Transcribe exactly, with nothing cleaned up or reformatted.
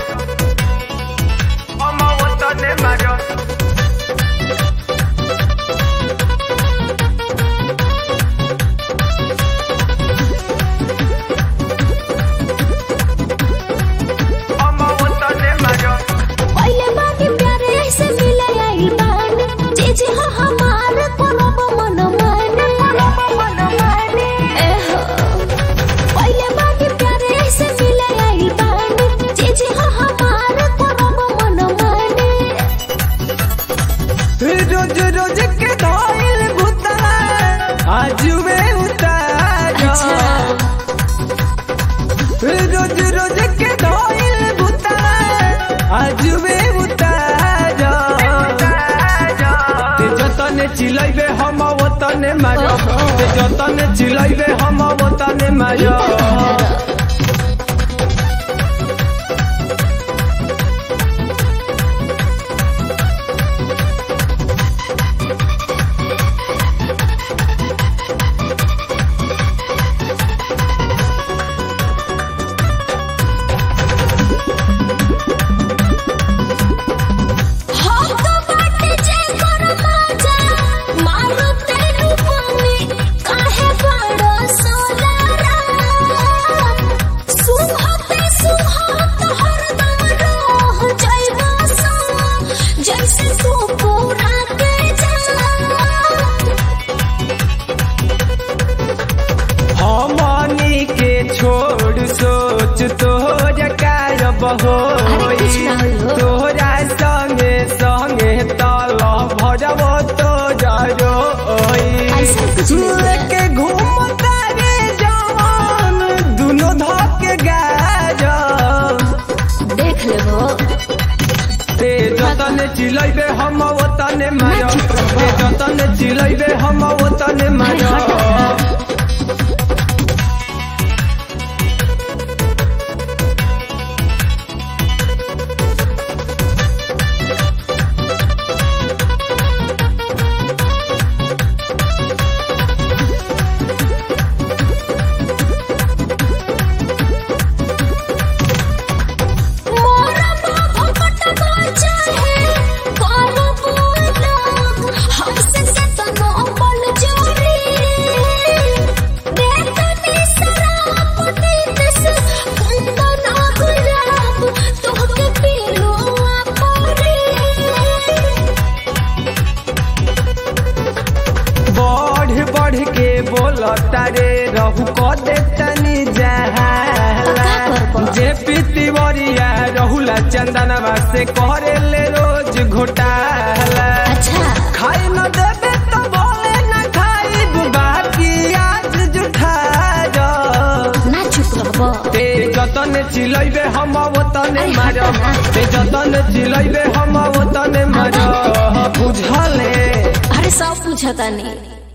Como botón de mayo. Como botón de mayo. पहले बाकी प्यारे ऐसे मिले आई बान जी जी हाँ हमारे कोनो मन माने मन माने ए हो पहले बाकी प्यारे ऐसे मिले आई बान जी जी हाँ हमारे कोनो मन माने रोज रोज के धोइल भूतला आज वे उतारो रोज रोज के धोइल भूतला आज वे उतारो ते जतने चिलैबे हम ओतने मारो ते जतने चिलैबे हम ओतने मारो हम तो बाटे जे कर मजा मारो तेनु पानी काहे बड़ो सोलारा सुहाते सुहात हरदम रह जाइबा सा जैसे तू पूरा के जा हमनी के छोड़ सोच तोहर कायब होई तोहरा संगे संगे तल भरब तो जरोई लेके घूमता रे जवान दुनो धके गाज देख लेबो ते जतने चिलैबे हम ओतने मारो ते जतने चिलैबे हम ओतने मारो मोरा बाबा कटवा चाहे कोनो बोला हमसे सतनो बल जोरी देखनी शराब नीतिस कुंदा ना गुलाब तोहके पीलो आपोरी बढ़ बढ़ के बोलता रे रहू को देतनी जहाला जे पीती बरिया रहुला चंदनवा से करे ले रोज घोटाला अच्छा खाई न देबे तो बोले न खाई बाकी आज जुठा जा ना चुप रहबो ते जतने चिलैबे हम ओतने मारो ते जतने चिलैबे हम ओतने मारो बुझले अरे सब पूछता नहीं